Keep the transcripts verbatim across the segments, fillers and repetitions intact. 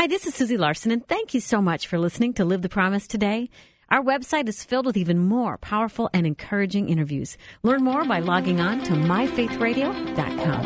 Hi, this is Susie Larson, and thank you so much for listening to Live the Promise today. Our website is filled with even more powerful and encouraging interviews. Learn more by logging on to my faith radio dot com.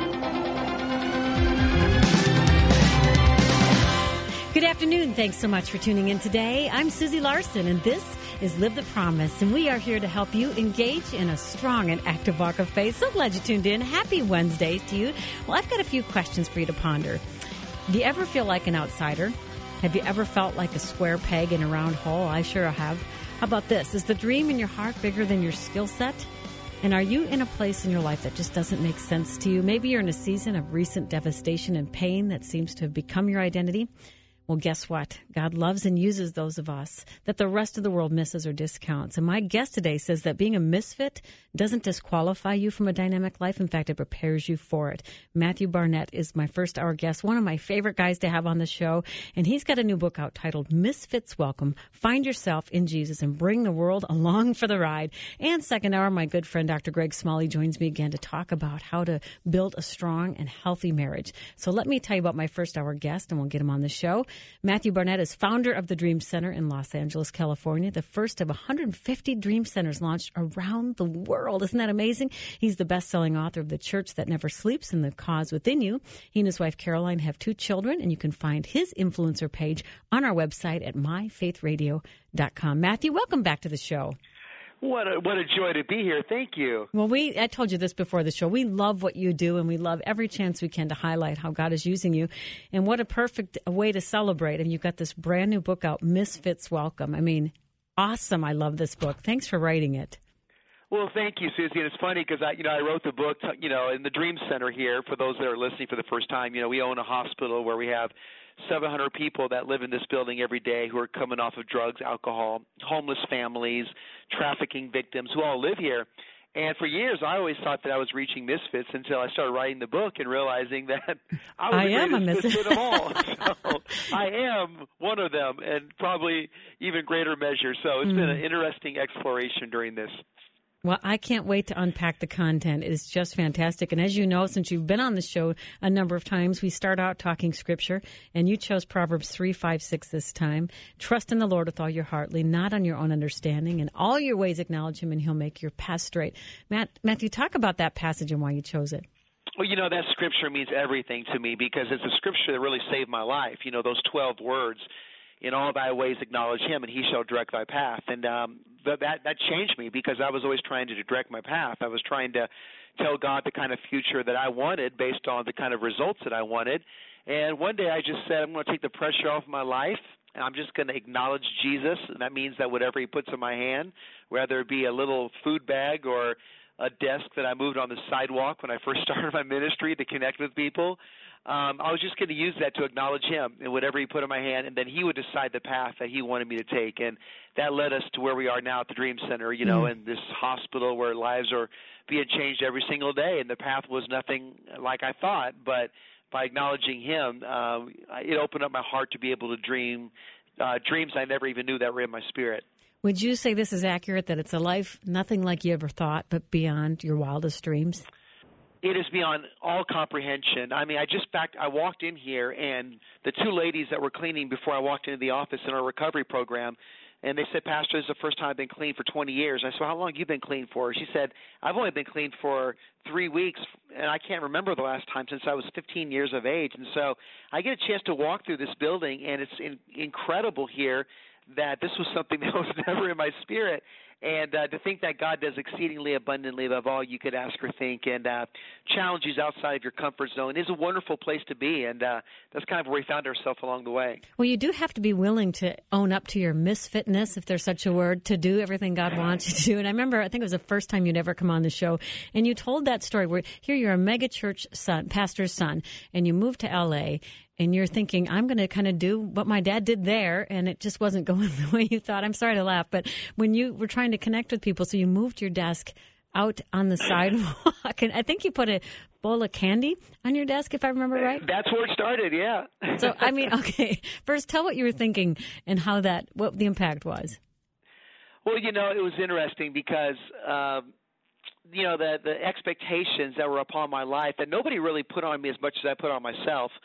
Good afternoon. Thanks so much for tuning in today. I'm Susie Larson, and this is Live the Promise, and we are here to help you engage in a strong and active walk of faith. So glad you tuned in. Happy Wednesday to you. Well, I've got a few questions for you to ponder. Do you ever feel like an outsider? Have you ever felt like a square peg in a round hole? I sure have. How about this? Is the dream in your heart bigger than your skill set? And are you in a place in your life that just doesn't make sense to you? Maybe you're in a season of recent devastation and pain that seems to have become your identity. Well, guess what? God loves and uses those of us that the rest of the world misses or discounts. And my guest today says that being a misfit doesn't disqualify you from a dynamic life. In fact, it prepares you for it. Matthew Barnett is my first hour guest, one of my favorite guys to have on the show. And he's got a new book out titled Misfits Welcome. Find yourself in Jesus and bring the world along for the ride. And second hour, my good friend Doctor Greg Smalley joins me again to talk about how to build a strong and healthy marriage. So let me tell you about my first hour guest, and we'll get him on the show. Matthew Barnett is founder of the Dream Center in Los Angeles, California, the first of one hundred fifty Dream Centers launched around the world. Isn't that amazing? He's the best-selling author of The Church That Never Sleeps and The Cause Within You. He and his wife, Caroline, have two children, and you can find his influencer page on our website at my faith radio dot com. Matthew, welcome back to the show. What a, what a joy to be here. Thank you. Well, we I told you this before the show. We love what you do, and we love every chance we can to highlight how God is using you. And what a perfect way to celebrate. And you've got this brand new book out, Misfits Welcome. I mean, awesome. I love this book. Thanks for writing it. Well, thank you, Susie. And it's funny because I, you know, I wrote the book, you know, in the Dream Center here. For those that are listening for the first time, you know, we own a hospital where we have seven hundred people that live in this building every day who are coming off of drugs, alcohol, homeless families, trafficking victims who all live here. And for years, I always thought that I was reaching misfits until I started writing the book and realizing that I was I the am a greatest misfit misfit of all. So I am one of them, and probably even greater measure. So it's mm. been an interesting exploration during this. Well, I can't wait to unpack the content. It is just fantastic. And as you know, since you've been on the show a number of times, we start out talking Scripture, and you chose Proverbs three, five, six this time. Trust in the Lord with all your heart, lean not on your own understanding. In all your ways acknowledge Him, and He'll make your path straight. Matt, Matthew, talk about that passage and why you chose it. Well, you know, that Scripture means everything to me because it's a Scripture that really saved my life. You know, those twelve words. In all thy ways acknowledge Him, and He shall direct thy path. And um, that, that that changed me because I was always trying to direct my path. I was trying to tell God the kind of future that I wanted based on the kind of results that I wanted. And one day I just said, I'm going to take the pressure off my life, and I'm just going to acknowledge Jesus. And that means that whatever He puts in my hand, whether it be a little food bag or a desk that I moved on the sidewalk when I first started my ministry to connect with people, Um, I was just going to use that to acknowledge Him and whatever He put in my hand, and then He would decide the path that He wanted me to take. And that led us to where we are now at the Dream Center, you know, mm-hmm. in this hospital where lives are being changed every single day. And the path was nothing like I thought, but by acknowledging Him, uh, it opened up my heart to be able to dream uh, dreams I never even knew that were in my spirit. Would you say this is accurate, that it's a life nothing like you ever thought, but beyond your wildest dreams? It is beyond all comprehension. I mean, I just back. I walked in here, and the two ladies that were cleaning before I walked into the office in our recovery program, and they said, Pastor, this is the first time I've been clean for twenty years. I said, well, how long have you been clean for? She said, I've only been clean for three weeks, and I can't remember the last time since I was fifteen years of age. And so I get a chance to walk through this building, and it's in, incredible here that this was something that was never in my spirit. And uh, to think that God does exceedingly abundantly above all you could ask or think, and uh, challenges outside of your comfort zone is a wonderful place to be. And uh, that's kind of where we found ourselves along the way. Well, you do have to be willing to own up to your misfitness, if there's such a word, to do everything God wants you to do. And I remember, I think it was the first time you'd ever come on the show, and you told that story where here you're a mega church son, pastor's son, and you moved to L A, and you're thinking, I'm going to kind of do what my dad did there, and it just wasn't going the way you thought. I'm sorry to laugh, but when you were trying to connect with people, so you moved your desk out on the sidewalk, and I think you put a bowl of candy on your desk, if I remember right. That's where it started, yeah. So, I mean, okay, first tell what you were thinking and how that, what the impact was. Well, you know, it was interesting because, um, you know, the, the expectations that were upon my life that nobody really put on me as much as I put on myself.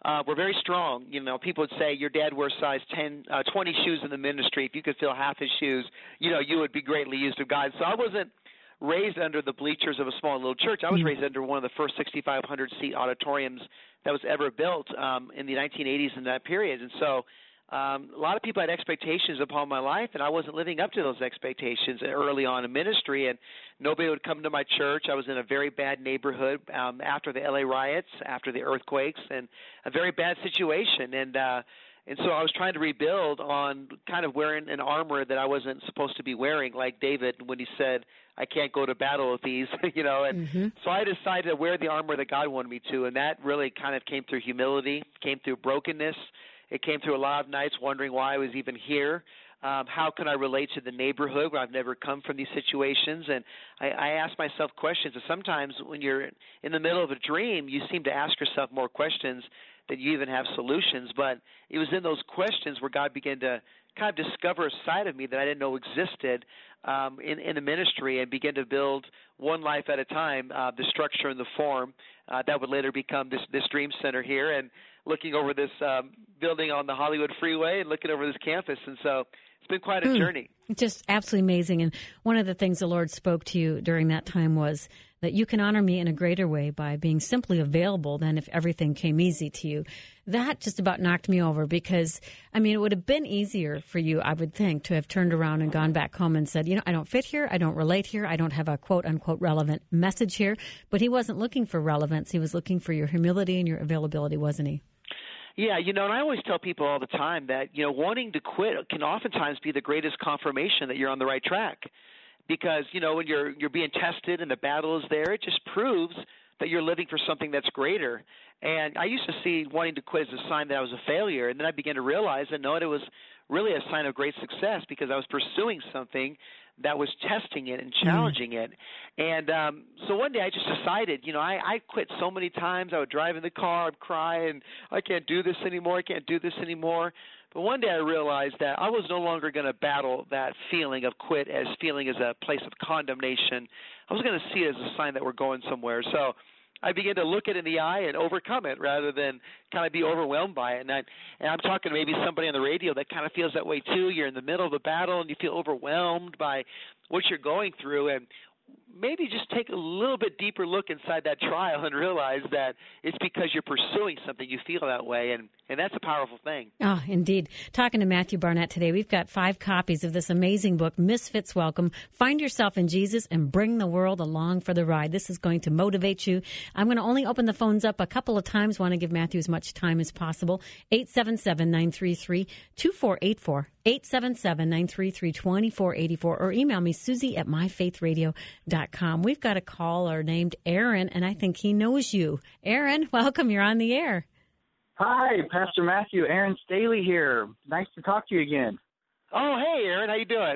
uh, were very strong. You know, people would say your dad wears size ten, uh, twenty shoes in the ministry. If you could fill half his shoes, you know, you would be greatly used of God. So I wasn't raised under the bleachers of a small little church. I was mm-hmm. raised under one of the first sixty-five hundred seat auditoriums that was ever built um, in the nineteen eighties in that period. And so um, a lot of people had expectations upon my life, and I wasn't living up to those expectations early on in ministry, and nobody would come to my church. I was in a very bad neighborhood um, after the L A riots, after the earthquakes, and a very bad situation. And uh, and so I was trying to rebuild on kind of wearing an armor that I wasn't supposed to be wearing, like David when he said, I can't go to battle with these, you know. And mm-hmm. so I decided to wear the armor that God wanted me to, and that really kind of came through humility, came through brokenness. It came through a lot of nights wondering why I was even here. Um, how can I relate to the neighborhood where I've never come from these situations? And I, I ask myself questions. And sometimes when you're in the middle of a dream, you seem to ask yourself more questions than you even have solutions. But it was in those questions where God began to kind of discover a side of me that I didn't know existed um, in, in the ministry, and begin to build one life at a time, uh, the structure and the form uh, that would later become this, this Dream Center here, and looking over this um, building on the Hollywood freeway and looking over this campus. And so it's been quite a mm, journey. Just absolutely amazing. And one of the things the Lord spoke to you during that time was that you can honor me in a greater way by being simply available than if everything came easy to you. That just about knocked me over because, I mean, it would have been easier for you, I would think, to have turned around and gone back home and said, you know, I don't fit here, I don't relate here, I don't have a quote-unquote relevant message here. But he wasn't looking for relevance. He was looking for your humility and your availability, wasn't he? Yeah, you know, and I always tell people all the time that, you know, wanting to quit can oftentimes be the greatest confirmation that you're on the right track. Because, you know, when you're you're being tested and the battle is there, it just proves that you're living for something that's greater. And I used to see wanting to quit as a sign that I was a failure, and then I began to realize that, no, it was really a sign of great success because I was pursuing something that was testing it and challenging mm. it. And um, so one day I just decided, you know, I, I quit so many times. I would drive in the car, I'd cry, and I can't do this anymore, I can't do this anymore. But one day I realized that I was no longer going to battle that feeling of quit as feeling as a place of condemnation. I was going to see it as a sign that we're going somewhere. So I began to look it in the eye and overcome it rather than kind of be overwhelmed by it. And, I, and I'm talking to maybe somebody on the radio that kind of feels that way too. You're in the middle of a battle and you feel overwhelmed by what you're going through. And maybe just take a little bit deeper look inside that trial and realize that it's because you're pursuing something you feel that way, and, and that's a powerful thing. Oh, indeed. Talking to Matthew Barnett today, we've got five copies of this amazing book, Misfits Welcome. Find yourself in Jesus and bring the world along for the ride. This is going to motivate you. I'm going to only open the phones up a couple of times. Want to give Matthew as much time as possible. eight seven seven, nine three three, two four eight four. eight seven seven, nine three three, two four eight four, or email me, Susie at my faith radio dot com. We've got a caller named Aaron, and I think he knows you. Aaron, welcome. You're on the air. Hi, Pastor Matthew. Aaron Staley here. Nice to talk to you again. Oh, hey, Aaron. How you doing?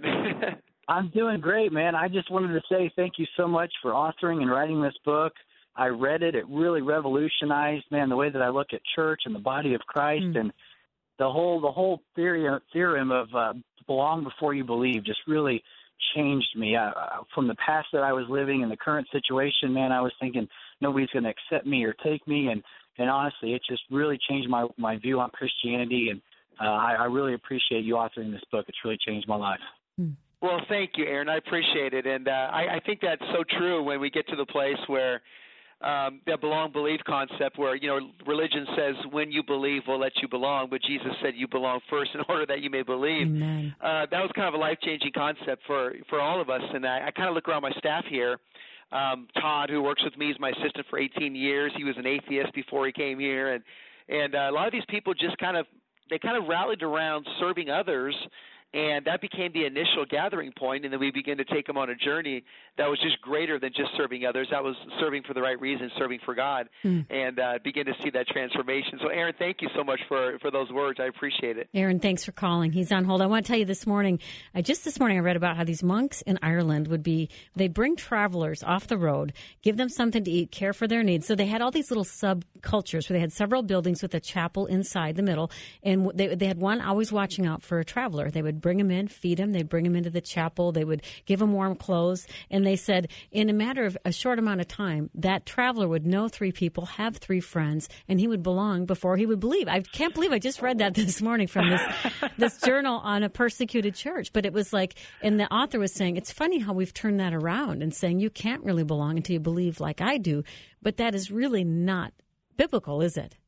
I'm doing great, man. I just wanted to say thank you so much for authoring and writing this book. I read it. It really revolutionized, man, the way that I look at church and the body of Christ, mm. and the whole the whole theory, theorem of uh, belong before you believe just really changed me. Uh, from the past that I was living and the current situation, man, I was thinking nobody's going to accept me or take me, and, and honestly, it just really changed my, my view on Christianity, and uh, I, I really appreciate you authoring this book. It's really changed my life. Well, thank you, Aaron. I appreciate it, and uh, I, I think that's so true when we get to the place where Um, that belong believe concept where, you know, religion says when you believe we'll let you belong, but Jesus said you belong first in order that you may believe. Uh, that was kind of a life-changing concept for, for all of us, and I, I kind of look around my staff here. Um, Todd, who works with me, is my assistant for eighteen years. He was an atheist before he came here, and, and uh, a lot of these people just kind of, they kind of rallied around serving others, and that became the initial gathering point, and then we began to take them on a journey that was just greater than just serving others. That was serving for the right reason, serving for God, mm. and uh, begin to see that transformation. So, Aaron, thank you so much for, for those words. I appreciate it. Aaron, thanks for calling. He's on hold. I want to tell you this morning, uh, just this morning I read about how these monks in Ireland would be, they bring travelers off the road, give them something to eat, care for their needs. So they had all these little subcultures where they had several buildings with a chapel inside the middle, and they, they had one always watching out for a traveler. They would bring him in, feed him. They'd bring him into the chapel. They would give him warm clothes. And they said in a matter of a short amount of time, that traveler would know three people, have three friends, and he would belong before he would believe. I can't believe I just read that this morning from this this journal on a persecuted church. But it was like, and the author was saying, it's funny how we've turned that around and saying you can't really belong until you believe like I do. But that is really not biblical, is it?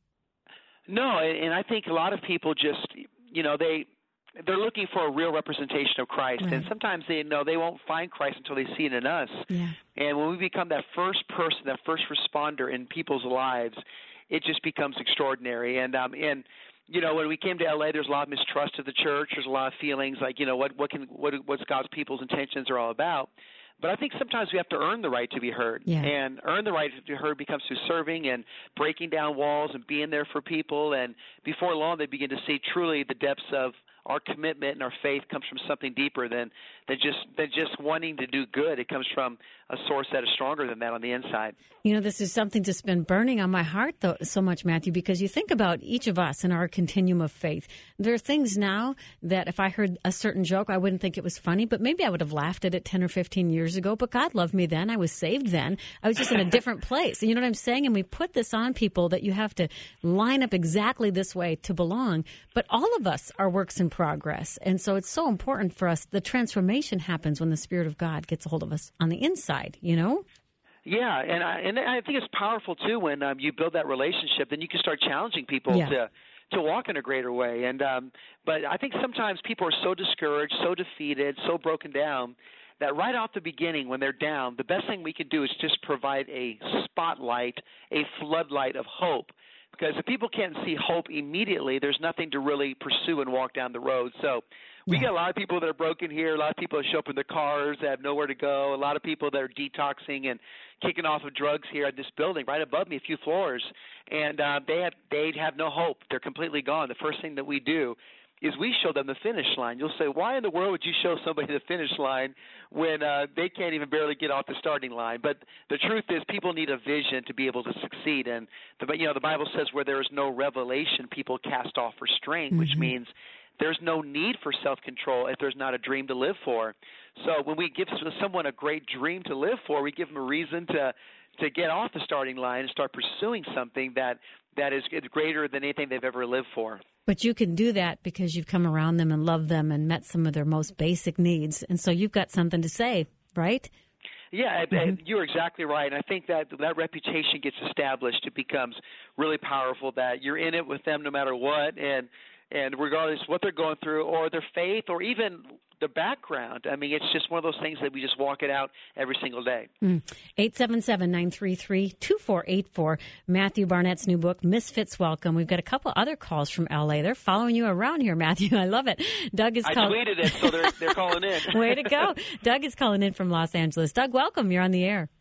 No, and I think a lot of people just, you know, they they're looking for a real representation of Christ, right. And sometimes they know they won't find Christ until they see it in us. Yeah. And when we become that first person, that first responder in people's lives, it just becomes extraordinary. And um, and you know, when we came to L A, there's a lot of mistrust of the church. There's a lot of feelings like, you know, what what can what what's God's people's intentions are all about. But I think sometimes we have to earn the right to be heard. Yeah. And earn the right to be heard becomes through serving and breaking down walls and being there for people. And before long, they begin to see truly the depths of our commitment and our faith comes from something deeper than, than just than just wanting to do good. It comes from a source that is stronger than that on the inside. You know, this is something that's been burning on my heart though, so much, Matthew, because you think about each of us in our continuum of faith. There are things now that if I heard a certain joke, I wouldn't think it was funny, but maybe I would have laughed at it ten or fifteen years ago. But God loved me then. I was saved then. I was just in a different place. You know what I'm saying? And we put this on people that you have to line up exactly this way to belong. But all of us are works in progress. And so it's so important for us. The transformation happens when the Spirit of God gets a hold of us on the inside, you know? Yeah, and I, and I think it's powerful, too, when um, you build that relationship. Then you can start challenging people yeah. to to walk in a greater way. And um, but I think sometimes people are so discouraged, so defeated, so broken down, that right off the beginning when they're down, the best thing we can do is just provide a spotlight, a floodlight of hope. Because if people can't see hope immediately, there's nothing to really pursue and walk down the road. So we yeah. get a lot of people that are broken here, a lot of people that show up in their cars that have nowhere to go, a lot of people that are detoxing and kicking off of drugs here at this building right above me, a few floors, and uh, they have they have no hope. They're completely gone. The first thing that we do is we show them the finish line. You'll say, why in the world would you show somebody the finish line when uh, they can't even barely get off the starting line? But the truth is people need a vision to be able to succeed. And, the, you know, the Bible says where there is no revelation, people cast off restraint, mm-hmm. which means there's no need for self-control if there's not a dream to live for. So when we give someone a great dream to live for, we give them a reason to to get off the starting line and start pursuing something that, that is greater than anything they've ever lived for. But you can do that because you've come around them and loved them and met some of their most basic needs. And so you've got something to say, right? Yeah, mm-hmm. you're exactly right. And I think that that reputation gets established. It becomes really powerful that you're in it with them no matter what, and and regardless of what they're going through or their faith or even the background. I mean, it's just one of those things that we just walk it out every single day. Mm. eight seven seven, nine three three, two four eight four. Matthew Barnett's new book, Misfits Welcome. We've got a couple other calls from L A. They're following you around here, Matthew. I love it. Doug is I call- tweeted it, so they're, they're calling in. Way to go. Doug is calling in from Los Angeles. Doug, welcome. You're on the air.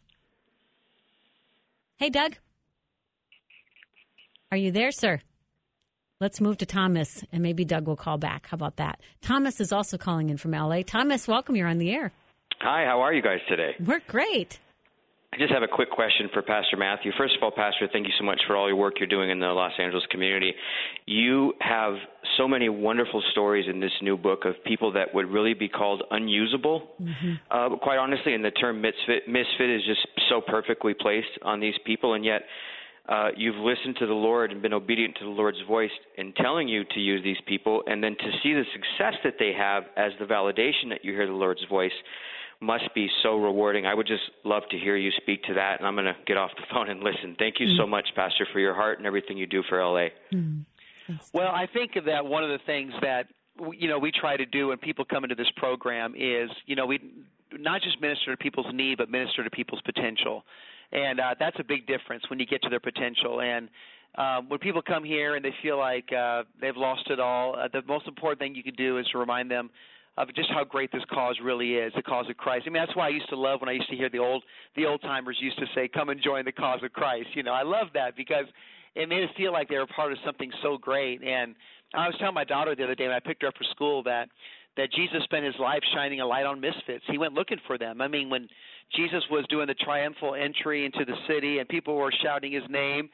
Hey, Doug. Are you there, sir? Let's move to Thomas, and maybe Doug will call back. How about that? Thomas is also calling in from L A. Thomas, welcome. You're on the air. Hi, how are you guys today? We're great. I just have a quick question for Pastor Matthew. First of all, Pastor, thank you so much for all your work you're doing in the Los Angeles community. You have so many wonderful stories in this new book of people that would really be called unusable. Mm-hmm. Uh, quite honestly, and the term misfit, misfit is just so perfectly placed on these people, and yet Uh, you've listened to the Lord and been obedient to the Lord's voice in telling you to use these people, and then to see the success that they have as the validation that you hear the Lord's voice must be so rewarding. I would just love to hear you speak to that, and I'm going to get off the phone and listen. Thank you mm-hmm. so much, Pastor, for your heart and everything you do for L A. Mm-hmm. Well, I think that one of the things that, you know, we try to do when people come into this program is, you know, we not just minister to people's need, but minister to people's potential. And uh, that's a big difference when you get to their potential. And um, when people come here and they feel like uh, they've lost it all, uh, the most important thing you can do is to remind them of just how great this cause really is, the cause of Christ. I mean, that's why I used to love when I used to hear the old the old timers used to say, "Come and join the cause of Christ." You know, I love that because it made us feel like they were part of something so great. And I was telling my daughter the other day when I picked her up for school that that Jesus spent his life shining a light on misfits. He went looking for them. I mean, when Jesus was doing the triumphal entry into the city and people were shouting his name,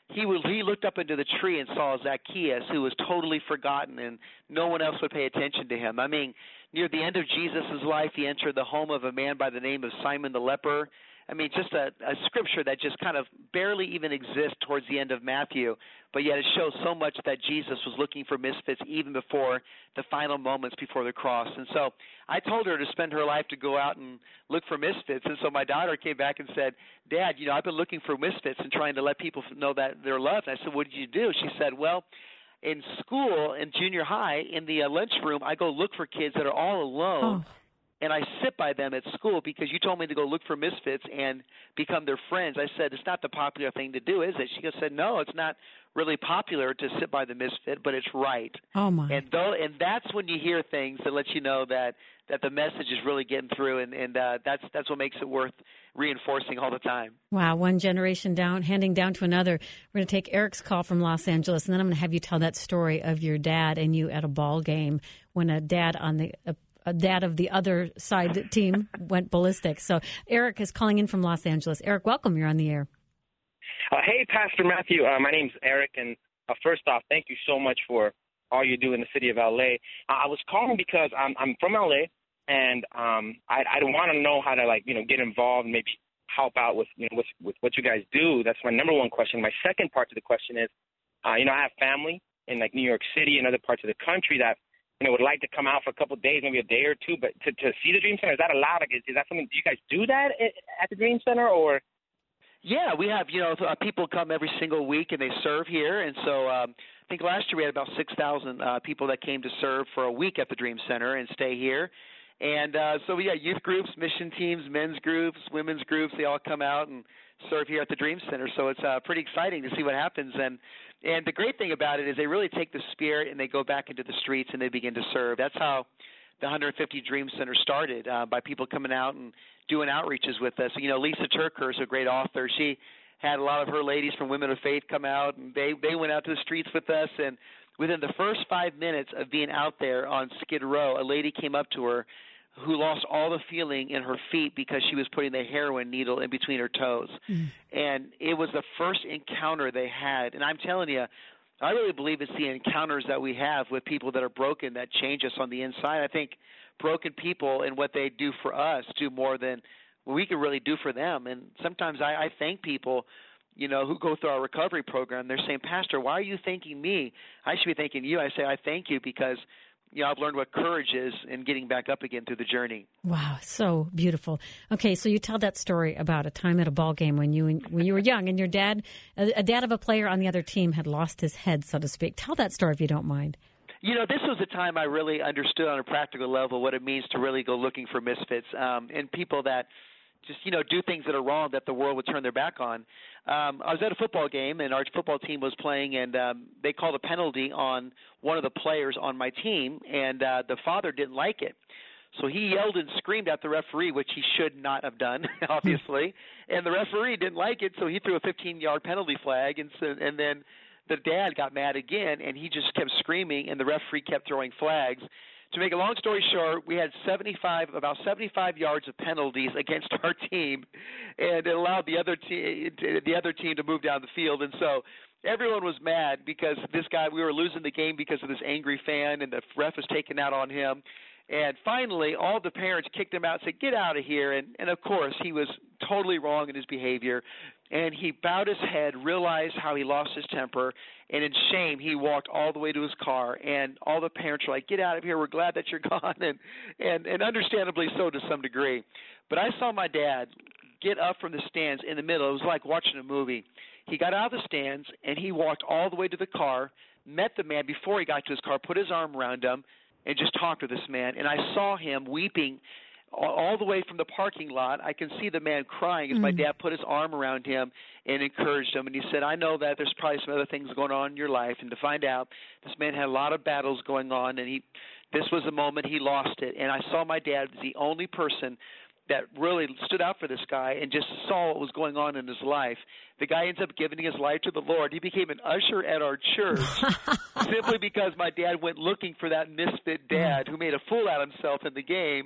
he would, he looked up into the tree and saw Zacchaeus, who was totally forgotten, and no one else would pay attention to him. I mean, near the end of Jesus' life, he entered the home of a man by the name of Simon the leper. I mean, just a, a scripture that just kind of barely even exists towards the end of Matthew, but yet it shows so much that Jesus was looking for misfits even before the final moments before the cross. And so I told her to spend her life to go out and look for misfits. And so my daughter came back and said, Dad, you know, I've been looking for misfits and trying to let people know that they're loved. And I said, what did you do? She said, well, in school, in junior high, in the uh, lunchroom, I go look for kids that are all alone. Oh. And I sit by them at school because you told me to go look for misfits and become their friends. I said, it's not the popular thing to do, is it? She said, no, it's not really popular to sit by the misfit, but it's right. Oh, my. And though, and that's when you hear things that let you know that, that the message is really getting through, and, and uh, that's that's what makes it worth reinforcing all the time. Wow, one generation down, handing down to another. We're going to take Eric's call from Los Angeles, and then I'm going to have you tell that story of your dad and you at a ball game when a dad on the – Uh, dad of the other side team went ballistic. So Eric is calling in from Los Angeles. Eric, welcome. You're on the air. Uh, hey, Pastor Matthew. Uh, my name's Eric, and uh, first off, thank you so much for all you do in the city of L A. Uh, I was calling because I'm, I'm from L A, and um, I, I want to know how to, like, you know, get involved and maybe help out with, you know, with, with what you guys do. That's my number one question. My second part to the question is, uh, you know, I have family in, like, New York City and other parts of the country that, you know, would like to come out for a couple of days, maybe a day or two, but to, to see the Dream Center, is that allowed? Like, is, is that something, do you guys do that at the Dream Center, or? Yeah, we have, you know, uh, people come every single week and they serve here. And so um, I think last year we had about six thousand uh, people that came to serve for a week at the Dream Center and stay here. And uh, so we got youth groups, mission teams, men's groups, women's groups. They all come out and serve here at the Dream Center. So it's uh, pretty exciting to see what happens. And And the great thing about it is they really take the spirit and they go back into the streets and they begin to serve. That's how the one hundred fifty Dream Center started, uh, by people coming out and doing outreaches with us. You know, Lisa Turker is a great author. She had a lot of her ladies from Women of Faith come out, and they, they went out to the streets with us. And within the first five minutes of being out there on Skid Row, a lady came up to her who lost all the feeling in her feet because she was putting the heroin needle in between her toes. Mm. And it was the first encounter they had. And I'm telling you, I really believe it's the encounters that we have with people that are broken that change us on the inside. I think broken people and what they do for us do more than we can really do for them. And sometimes I, I thank people, you know, who go through our recovery program. They're saying, Pastor, why are you thanking me? I should be thanking you. I say, I thank you because – you know, I've learned what courage is in getting back up again through the journey. Wow, so beautiful. Okay, so you tell that story about a time at a ball game when you when you were young and your dad, a dad of a player on the other team, had lost his head, so to speak. Tell that story if you don't mind. You know, this was a time I really understood on a practical level what it means to really go looking for misfits um, and people that just, you know, do things that are wrong that the world would turn their back on. Um, I was at a football game, and our football team was playing, and um, they called a penalty on one of the players on my team, and uh, the father didn't like it. So he yelled and screamed at the referee, which he should not have done, obviously. And the referee didn't like it, so he threw a fifteen-yard penalty flag, and, so, and then the dad got mad again, and he just kept screaming, and the referee kept throwing flags. To make a long story short, we had seventy-five, about seventy-five yards of penalties against our team, and it allowed the other team, the other team to move down the field. And so everyone was mad because this guy, we were losing the game because of this angry fan, and the ref was taking out on him. And finally, all the parents kicked him out and said, get out of here. And, and of course, he was totally wrong in his behavior. And he bowed his head, realized how he lost his temper, and in shame, he walked all the way to his car. And all the parents were like, get out of here. We're glad that you're gone. And, and, and understandably so to some degree. But I saw my dad get up from the stands in the middle. It was like watching a movie. He got out of the stands, and he walked all the way to the car, met the man before he got to his car, put his arm around him, and just talked to this man. And I saw him weeping all the way from the parking lot. I can see the man crying as mm. my dad put his arm around him and encouraged him. And he said, I know that there's probably some other things going on in your life. And to find out, this man had a lot of battles going on, and he this was the moment he lost it. And I saw my dad as the only person that really stood out for this guy and just saw what was going on in his life. The guy ends up giving his life to the Lord. He became an usher at our church simply because my dad went looking for that misfit dad who made a fool out of himself in the game.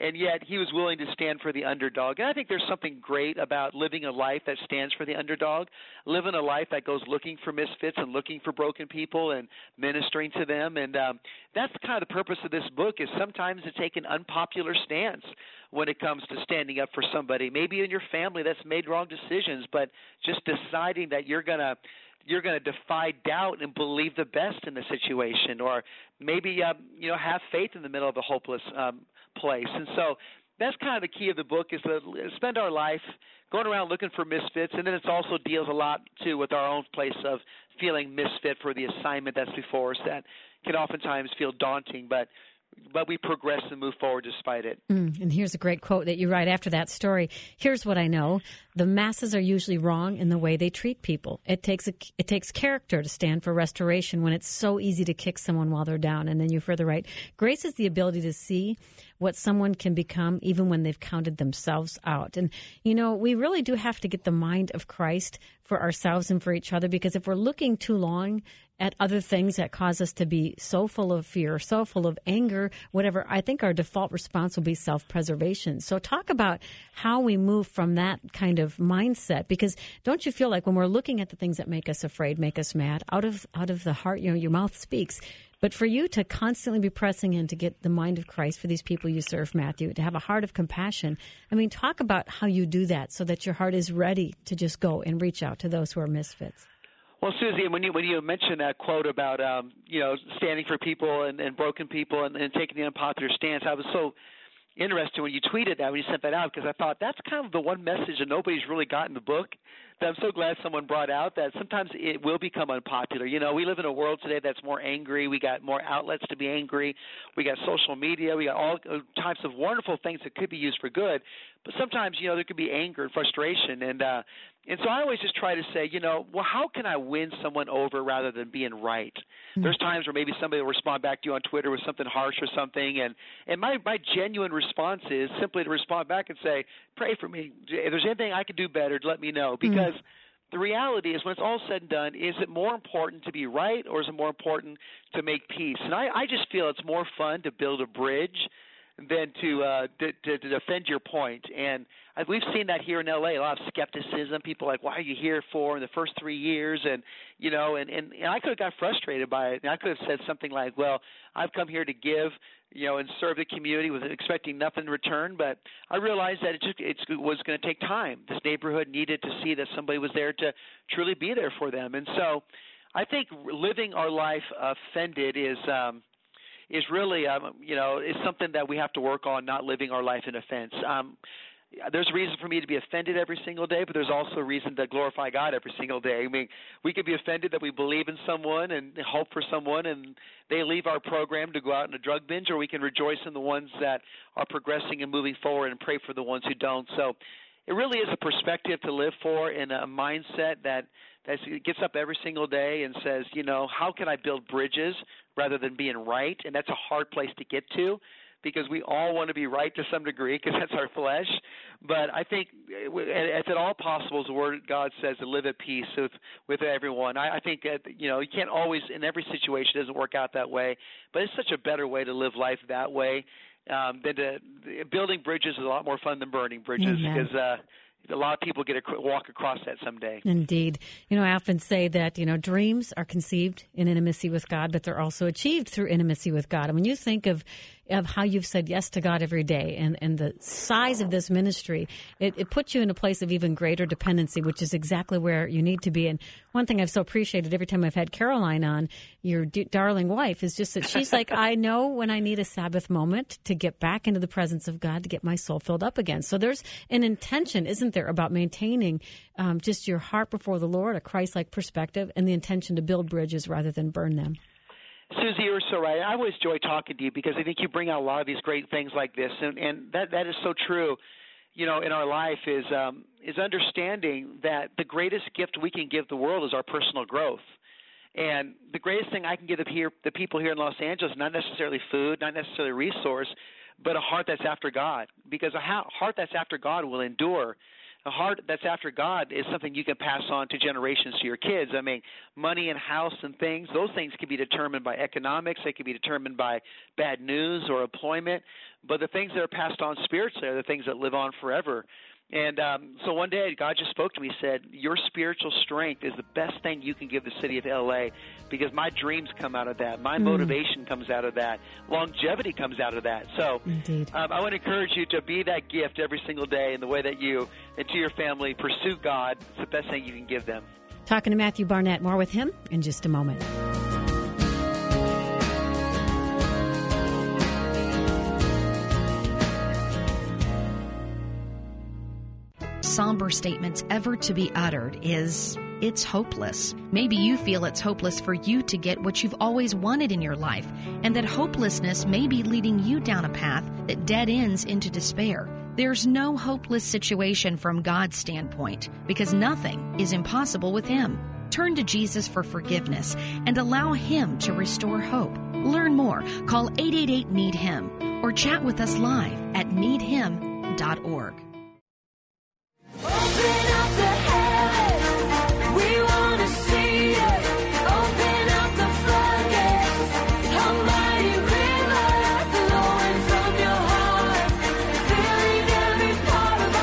and yet he was willing to stand for the underdog. And I think there's something great about living a life that stands for the underdog, living a life that goes looking for misfits and looking for broken people and ministering to them. And um, that's kind of the purpose of this book, is sometimes to take an unpopular stance when it comes to standing up for somebody, maybe in your family that's made wrong decisions, but just deciding that you're going to you're going to defy doubt and believe the best in the situation, or maybe um, you know have faith in the middle of a hopeless um, place. And so that's kind of the key of the book, is to spend our life going around looking for misfits, and then it also deals a lot, too, with our own place of feeling misfit for the assignment that's before us that can oftentimes feel daunting, but but we progress and move forward despite it. Mm, and here's a great quote that you write after that story. Here's what I know. The masses are usually wrong in the way they treat people. It takes a, it takes character to stand for restoration when it's so easy to kick someone while they're down. And then you further write, grace is the ability to see what someone can become even when they've counted themselves out. And, you know, we really do have to get the mind of Christ for ourselves and for each other, because if we're looking too long at other things that cause us to be so full of fear, so full of anger, whatever, I think our default response will be self-preservation. So talk about how we move from that kind of mindset, because don't you feel like when we're looking at the things that make us afraid, make us mad, out of out of the heart, you know, your mouth speaks. But for you to constantly be pressing in to get the mind of Christ for these people you serve, Matthew, to have a heart of compassion, I mean, talk about how you do that so that your heart is ready to just go and reach out to those who are misfits. Well, Susie, when you when you mentioned that quote about um, you know standing for people and, and broken people and, and taking the unpopular stance, I was so interested when you tweeted that, when you sent that out, because I thought that's kind of the one message that nobody's really got in the book that I'm so glad someone brought out, that sometimes it will become unpopular. You know, we live in a world today that's more angry. We got more outlets to be angry. We got social media. We got all types of wonderful things that could be used for good. But sometimes, you know, there could be anger and frustration. And uh, and so I always just try to say, you know, well, how can I win someone over rather than being right? Mm-hmm. There's times where maybe somebody will respond back to you on Twitter with something harsh or something. And, and my, my genuine response is simply to respond back and say, pray for me. If there's anything I can do better, let me know. Because mm-hmm. the reality is, when it's all said and done, is it more important to be right, or is it more important to make peace? And I, I just feel it's more fun to build a bridge than to, uh, to, to to defend your point. And I've, we've seen that here in L A, a lot of skepticism. People are like, why are you here for in the first three years? And, you know, and, and, and I could have got frustrated by it. And I could have said something like, well, I've come here to give, you know, and serve the community with expecting nothing in return. But I realized that it just it was going to take time. This neighborhood needed to see that somebody was there to truly be there for them. And so I think living our life offended is um, – is really, um, you know, is something that we have to work on, not living our life in offense. Um, there's a reason for me to be offended every single day, but there's also a reason to glorify God every single day. I mean, we could be offended that we believe in someone and hope for someone, and they leave our program to go out in a drug binge, or we can rejoice in the ones that are progressing and moving forward and pray for the ones who don't. So it really is a perspective to live for, and a mindset that that gets up every single day and says, you know, how can I build bridges rather than being right? And that's a hard place to get to, because we all want to be right to some degree, because that's our flesh. But I think if at all possible, as the Word of God says, to live at peace with, with everyone. I, I think that, you know, you can't always, in every situation, it doesn't work out that way. But it's such a better way to live life that way. Um, than to, building bridges is a lot more fun than burning bridges, because mm-hmm. uh, a lot of people get to walk across that someday. Indeed. You know, I often say that, you know, dreams are conceived in intimacy with God, but they're also achieved through intimacy with God. And when you think of of how you've said yes to God every day, and, and the size of this ministry, it, it puts you in a place of even greater dependency, which is exactly where you need to be. And one thing I've so appreciated every time I've had Caroline on, your d- darling wife, is just that she's like, I know when I need a Sabbath moment to get back into the presence of God, to get my soul filled up again. So there's an intention, isn't there, about maintaining um, just your heart before the Lord, a Christ-like perspective, and the intention to build bridges rather than burn them. Susie, you're so right. I always enjoy talking to you, because I think you bring out a lot of these great things like this, and, and that that is so true. You know, in our life is um, is understanding that the greatest gift we can give the world is our personal growth. And the greatest thing I can give the, here, the people here in Los Angeles, not necessarily food, not necessarily resource, but a heart that's after God, because a heart that's after God will endure. a heart that's after God is something you can pass on to generations to your kids. I mean, money and house and things, those things can be determined by economics. They can be determined by bad news or employment. But the things that are passed on spiritually are the things that live on forever. And um, so one day God just spoke to me, said, your spiritual strength is the best thing you can give the city of L A, because my dreams come out of that. My mm. motivation comes out of that. Longevity comes out of that. So um, I want to encourage you to be that gift every single day in the way that you and to your family pursue God. It's the best thing you can give them. Talking to Matthew Barnett. More with him in just a moment. Somber statements ever to be uttered is, it's hopeless. Maybe you feel it's hopeless for you to get what you've always wanted in your life, and that hopelessness may be leading you down a path that dead ends into despair. There's no hopeless situation from God's standpoint, because nothing is impossible with Him. Turn to Jesus for forgiveness and allow Him to restore hope. Learn more. Call eight eight eight, need him or chat with us live at need him dot org. Open up the heavens, we want to see it. Open up the floodgates, a mighty river flowing from your heart, filling every part of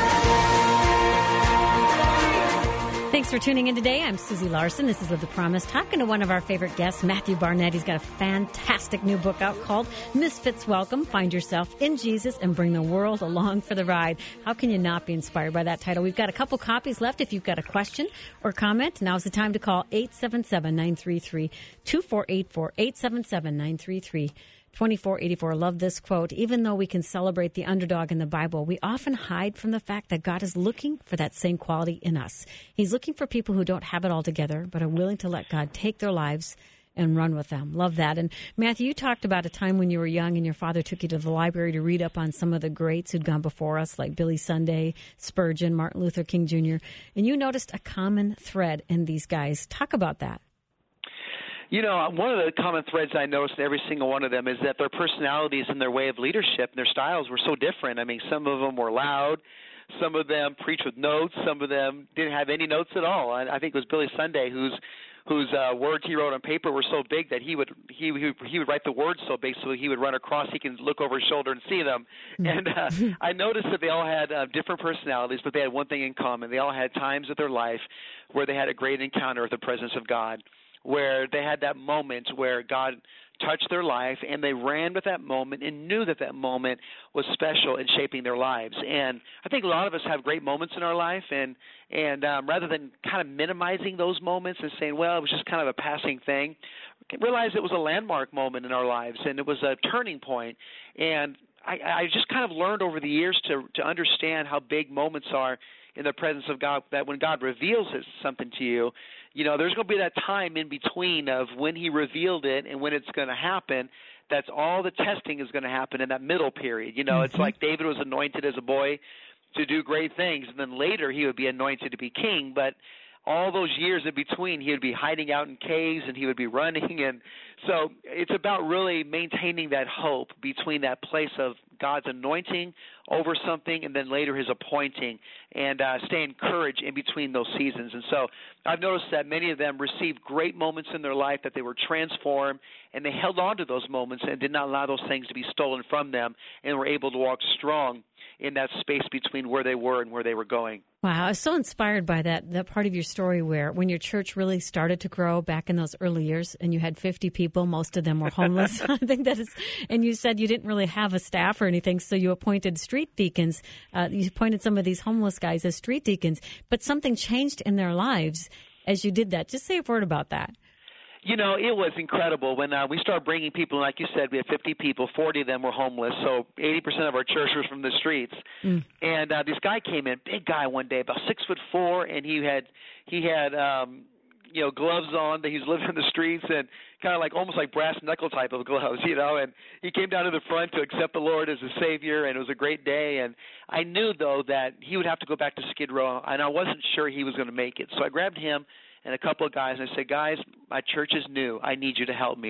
our praise. Thanks for tuning in today. I'm Susie Larson. This is Live the Promise, talking to one of our favorite guests, Matthew Barnett. He's got a fantastic new book out called Misfits Welcome. Find yourself in Jesus and bring the world along for the ride. How can you not be inspired by that title? We've got a couple copies left. If you've got a question or comment, now's the time to call eight seven seven, nine three three, two four eight four, eight seven seven, nine three three, two four eight four. Love this quote. Even though we can celebrate the underdog in the Bible, we often hide from the fact that God is looking for that same quality in us. He's looking for people who don't have it all together, but are willing to let God take their lives and run with them. Love that. And Matthew, you talked about a time when you were young and your father took you to the library to read up on some of the greats who'd gone before us, like Billy Sunday, Spurgeon, Martin Luther King Junior, and you noticed a common thread in these guys. Talk about that. You know, one of the common threads I noticed in every single one of them is that their personalities and their way of leadership and their styles were so different. I mean, some of them were loud. Some of them preached with notes. Some of them didn't have any notes at all. I, I think it was Billy Sunday whose whose uh, words he wrote on paper were so big that he would he, he he would write the words so big so he would run across. He can look over his shoulder and see them. And uh, I noticed that they all had uh, different personalities, but they had one thing in common. They all had times of their life where they had a great encounter with the presence of God, where they had that moment where God touched their life, and they ran with that moment and knew that that moment was special in shaping their lives. And I think a lot of us have great moments in our life, and and um, rather than kind of minimizing those moments and saying, well, it was just kind of a passing thing, realize it was a landmark moment in our lives, and it was a turning point. And I, I just kind of learned over the years to to understand how big moments are in the presence of God, that when God reveals it, something to you, you know, there's going to be that time in between of when he revealed it and when it's going to happen. That's all the testing is going to happen in that middle period. You know, mm-hmm. It's like David was anointed as a boy to do great things, and then later he would be anointed to be king. But all those years in between, he would be hiding out in caves and he would be running. And so it's about really maintaining that hope between that place of God's anointing over something and then later his appointing, and uh, stay encouraged in between those seasons. And so I've noticed that many of them received great moments in their life, that they were transformed, and they held on to those moments and did not allow those things to be stolen from them, and were able to walk strong in that space between where they were and where they were going. Wow, I was so inspired by that, that part of your story where when your church really started to grow back in those early years and you had fifty people, most of them were homeless. I think that is, and you said you didn't really have a staff or anything, so you appointed street deacons. Uh, you appointed some of these homeless guys as street deacons, but something changed in their lives as you did that. Just say a word about that. You know, it was incredible. When uh, we started bringing people, like you said, we had fifty people, forty of them were homeless, so eighty percent of our church was from the streets. Mm. And uh, this guy came in, big guy one day, about six foot four, and he had he had um, you know gloves on. That he was living in the streets, and kind of like almost like brass knuckle type of gloves, you know. And he came down to the front to accept the Lord as a Savior, and it was a great day. And I knew though that he would have to go back to Skid Row, and I wasn't sure he was going to make it. So I grabbed him and a couple of guys, and I said, guys, my church is new. I need you to help me.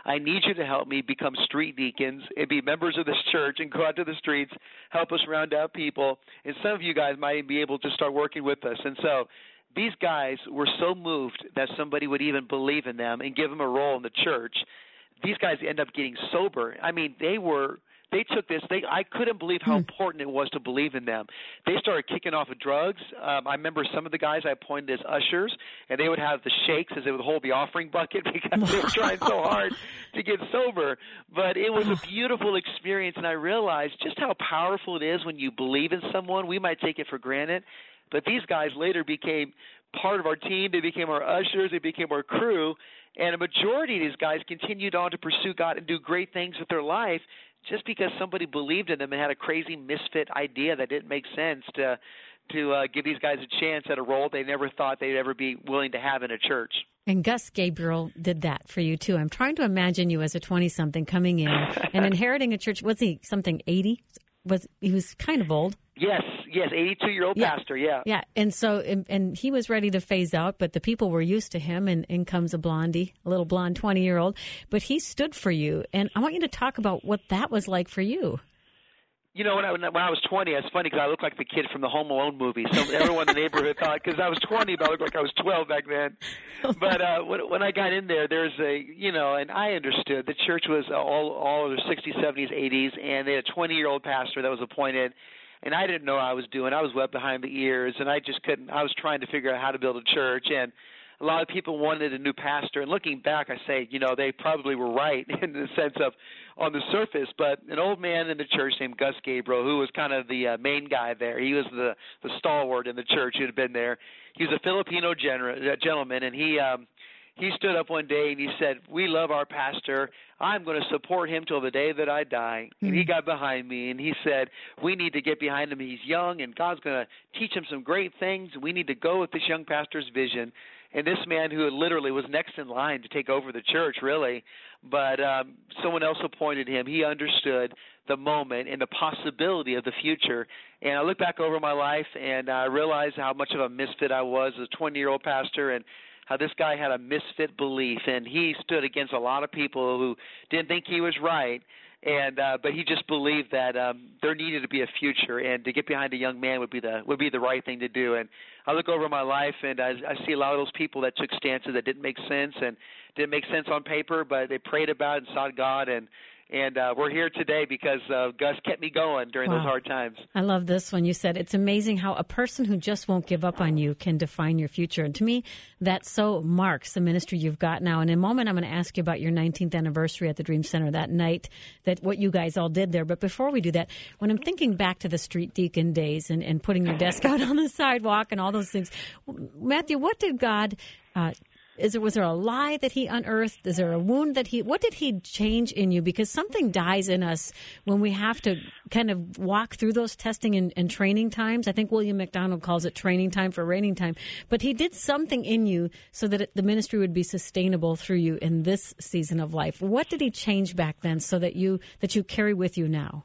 I need you to help me become street deacons and be members of this church and go out to the streets, help us round out people. And some of you guys might be able to start working with us. And so these guys were so moved that somebody would even believe in them and give them a role in the church. These guys end up getting sober. I mean, they were they took this. They I couldn't believe how important it was to believe in them. They started kicking off of drugs. Um, I remember some of the guys I appointed as ushers, and they would have the shakes as they would hold the offering bucket because they were trying so hard to get sober. But it was a beautiful experience, and I realized just how powerful it is when you believe in someone. We might take it for granted, but these guys later became part of our team. They became our ushers. They became our crew. And a majority of these guys continued on to pursue God and do great things with their life just because somebody believed in them and had a crazy misfit idea that didn't make sense to to uh, give these guys a chance at a role they never thought they'd ever be willing to have in a church. And Gus Gabriel did that for you, too. I'm trying to imagine you as a twenty-something coming in and inheriting a church. Was he something eighty? Was He was kind of old. Yes, yes, eighty-two-year-old yeah. pastor, yeah. Yeah, and so, and, and he was ready to phase out, but the people were used to him, and in comes a blondie, a little blonde twenty-year-old, but he stood for you, and I want you to talk about what that was like for you. You know, when I, when I was twenty, it's funny because I looked like the kid from the Home Alone movie. So everyone in the neighborhood thought, because I was twenty, but I looked like I was twelve back then. But uh, when, when I got in there, there's a, you know, and I understood the church was all all of the sixties, seventies, eighties, and they had a twenty-year-old pastor that was appointed. And I didn't know what I was doing. I was wet behind the ears, and I just couldn't. I was trying to figure out how to build a church, and a lot of people wanted a new pastor. And looking back, I say, you know, they probably were right in the sense of on the surface. But an old man in the church named Gus Gabriel, who was kind of the uh, main guy there, he was the, the stalwart in the church who had been there. He was a Filipino gener- gentleman, and he um, he stood up one day and he said, "We love our pastor. I'm going to support him till the day that I die." Mm-hmm. And he got behind me and he said, "We need to get behind him. He's young and God's going to teach him some great things. We need to go with this young pastor's vision." And this man who literally was next in line to take over the church, really, but um, someone else appointed him. He understood the moment and the possibility of the future. And I look back over my life and I realized how much of a misfit I was as a twenty-year-old pastor, and how this guy had a misfit belief, and he stood against a lot of people who didn't think he was right, and uh, but he just believed that um, there needed to be a future, and to get behind a young man would be the would be the right thing to do. And I look over my life, and I, I see a lot of those people that took stances that didn't make sense and didn't make sense on paper, but they prayed about it and sought God, and And uh, we're here today because uh, Gus kept me going during wow. those hard times. I love this one. You said it's amazing how a person who just won't give up on you can define your future. And to me, that so marks the ministry you've got now. And in a moment, I'm going to ask you about your nineteenth anniversary at the Dream Center that night, that what you guys all did there. But before we do that, when I'm thinking back to the street deacon days and, and putting your desk out on the sidewalk and all those things, Matthew, what did God uh, Is there, was there a lie that he unearthed? Is there a wound that he, what did he change in you? Because something dies in us when we have to kind of walk through those testing and, and training times. I think William McDonald calls it training time for raining time. But he did something in you so that it, the ministry would be sustainable through you in this season of life. What did he change back then so that you, that you carry with you now?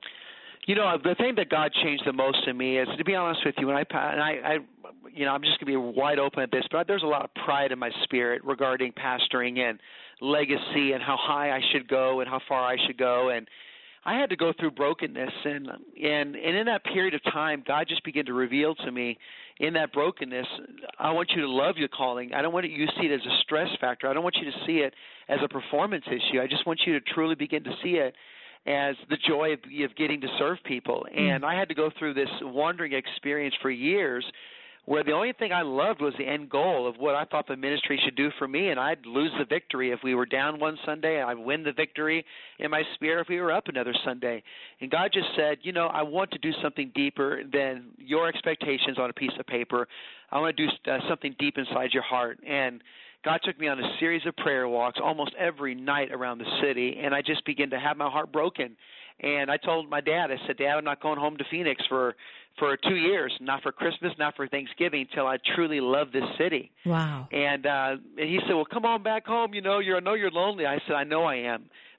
You know, the thing that God changed the most in me is, to be honest with you, when I, and I, I you know, I'm just going to be wide open at this, but there's a lot of pride in my spirit regarding pastoring and legacy and how high I should go and how far I should go. And I had to go through brokenness. And, and, and in that period of time, God just began to reveal to me in that brokenness, I want you to love your calling. I don't want you to see it as a stress factor. I don't want you to see it as a performance issue. I just want you to truly begin to see it as the joy of, of getting to serve people. And I had to go through this wandering experience for years where the only thing I loved was the end goal of what I thought the ministry should do for me, and I'd lose the victory if we were down one Sunday. I'd win the victory in my spirit if we were up another Sunday. And God just said, you know, I want to do something deeper than your expectations on a piece of paper. I want to do uh, something deep inside your heart. And God took me on a series of prayer walks almost every night around the city, and I just began to have my heart broken. And I told my dad, I said, Dad, I'm not going home to Phoenix for, for two years, not for Christmas, not for Thanksgiving, until I truly love this city. Wow. And, uh, and he said, well, come on back home. You know, you're, I know you're lonely. I said, I know I am.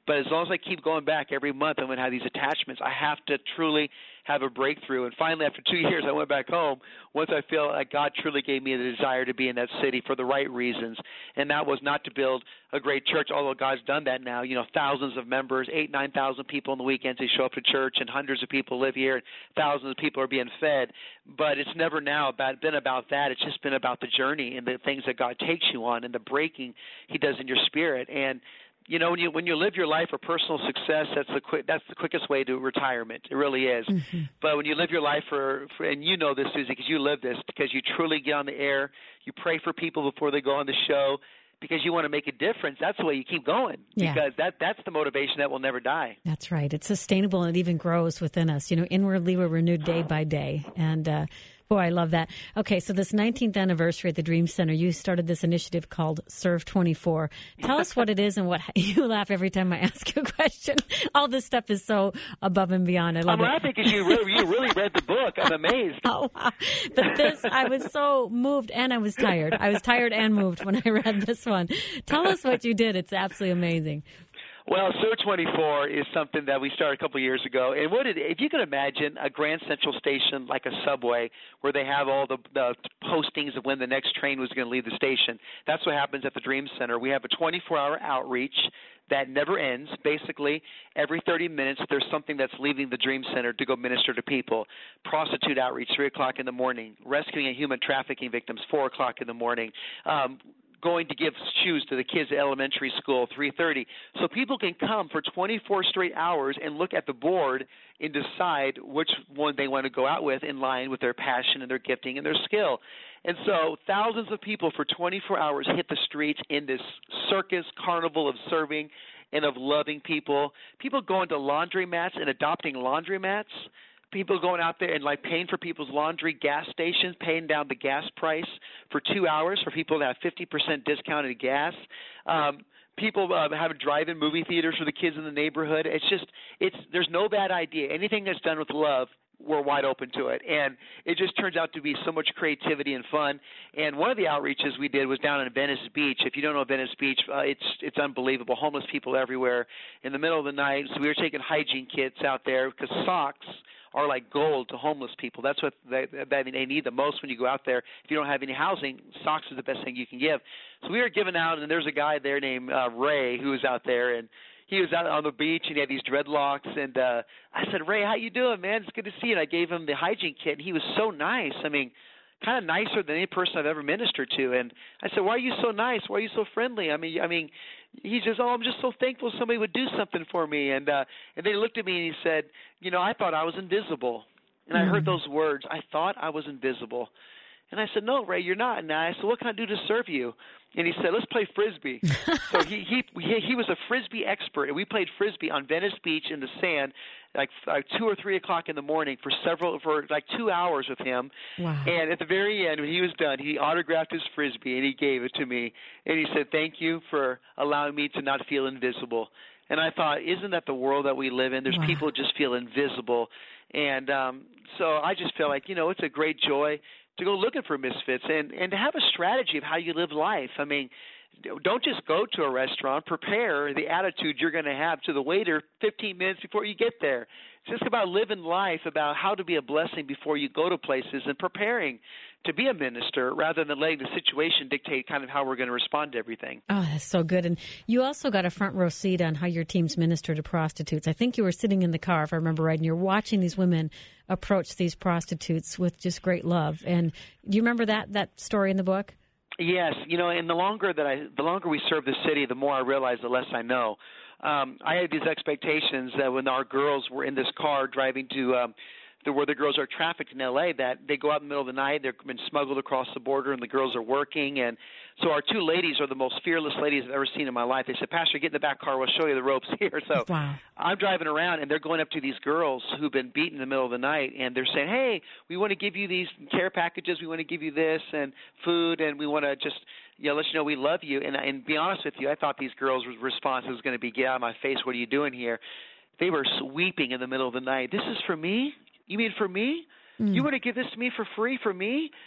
But as long as I keep going back every month, I'm going to have these attachments. I have to truly have a breakthrough. And finally, after two years, I went back home once I feel like God truly gave me the desire to be in that city for the right reasons. And that was not to build a great church, although God's done that now. You know, thousands of members, eight, nine thousand people on the weekends who show up to church, and hundreds of people live here, and thousands of people are being fed. But it's never now about, been about that. It's just been about the journey and the things that God takes you on and the breaking He does in your spirit. And you know, when you when you live your life for personal success, that's the quick that's the quickest way to retirement. It really is. Mm-hmm. But when you live your life for, for and you know this, Susie, because you live this, because you truly get on the air, you pray for people before they go on the show, because you want to make a difference. That's the way you keep going. Yeah. Because that that's the motivation that will never die. That's right. It's sustainable, and it even grows within us. You know, inwardly we're renewed day by day, and uh, boy, I love that. Okay, so this nineteenth anniversary at the Dream Center, you started this initiative called Serve twenty-four. Tell us what it is and what you laugh every time I ask you a question. All this stuff is so above and beyond. I love I'm it. laughing because you really, you really read the book. I'm amazed. Oh, wow. But this, I was so moved, and I was tired. I was tired and moved when I read this one. Tell us what you did. It's absolutely amazing. Well, Serve twenty-four is something that we started a couple of years ago. And what it, if you can imagine a Grand Central Station like a subway where they have all the, the postings of when the next train was going to leave the station, that's what happens at the Dream Center. We have a twenty-four hour outreach that never ends. Basically, every thirty minutes there's something that's leaving the Dream Center to go minister to people. Prostitute outreach, three o'clock in the morning. Rescuing a human trafficking victims, four o'clock in the morning. Um, going to give shoes to the kids at elementary school, three thirty. So people can come for twenty-four straight hours and look at the board and decide which one they want to go out with in line with their passion and their gifting and their skill. And so thousands of people for twenty-four hours hit the streets in this circus carnival of serving and of loving people. People going to laundromats and adopting laundromats. People going out there and like paying for people's laundry, gas stations, paying down the gas price for two hours for people that have fifty percent discounted gas. Um, people uh, have drive-in movie theaters for the kids in the neighborhood. It's just, it's there's no bad idea. Anything that's done with love, we're wide open to it. And it just turns out to be so much creativity and fun. And one of the outreaches we did was down in Venice Beach. If you don't know Venice Beach, uh, it's it's unbelievable. Homeless people everywhere in the middle of the night. So we were taking hygiene kits out there because socks are like gold to homeless people. That's what they, they need the most when you go out there. If you don't have any housing, socks is the best thing you can give. So we were giving out, and there's a guy there named uh, Ray who was out there, and he was out on the beach, and he had these dreadlocks. And uh, I said, Ray, how you doing, man? It's good to see you. And I gave him the hygiene kit, and he was so nice. I mean, kind of nicer than any person I've ever ministered to. And I said, why are you so nice? Why are you so friendly? I mean, I mean, he says, oh, I'm just so thankful somebody would do something for me. And uh, and then he looked at me and he said, you know, I thought I was invisible. And mm. I heard those words, I thought I was invisible. And I said, no, Ray, you're not. And I said, what can I do to serve you? And he said, let's play Frisbee. So he, he he he was a Frisbee expert, and we played Frisbee on Venice Beach in the sand, like, like two or three o'clock in the morning for several for like two hours with him. Wow. And at the very end, when he was done, he autographed his Frisbee and he gave it to me, and he said, thank you for allowing me to not feel invisible. And I thought, isn't that the world that we live in? There's wow. people who just feel invisible, and um, so I just feel like, you know, it's a great joy to go looking for misfits and, and to have a strategy of how you live life. I mean, don't just go to a restaurant. Prepare the attitude you're going to have to the waiter fifteen minutes before you get there. It's just about living life, about how to be a blessing before you go to places and preparing to be a minister rather than letting the situation dictate kind of how we're going to respond to everything. Oh, that's so good. And you also got a front row seat on how your teams minister to prostitutes. I think you were sitting in the car, if I remember right, and you're watching these women approach these prostitutes with just great love. And do you remember that that story in the book? Yes, you know, and the longer that I, the longer we serve the city, the more I realize, the less I know. Um, I had these expectations that when our girls were in this car driving to um, the, where the girls are trafficked in L A, that they go out in the middle of the night, they've been smuggled across the border, and the girls are working. And so our two ladies are the most fearless ladies I've ever seen in my life. They said, Pastor, get in the back car, we'll show you the ropes here. So wow. I'm driving around, and they're going up to these girls who've been beaten in the middle of the night, and they're saying, hey, we want to give you these care packages, we want to give you this and food, and we want to just you know, let you know we love you. And, and be honest with you, I thought these girls' response was going to be, get out of my face, what are you doing here? They were weeping in the middle of the night. This is for me? You mean for me? Mm. You want to give this to me for free for me?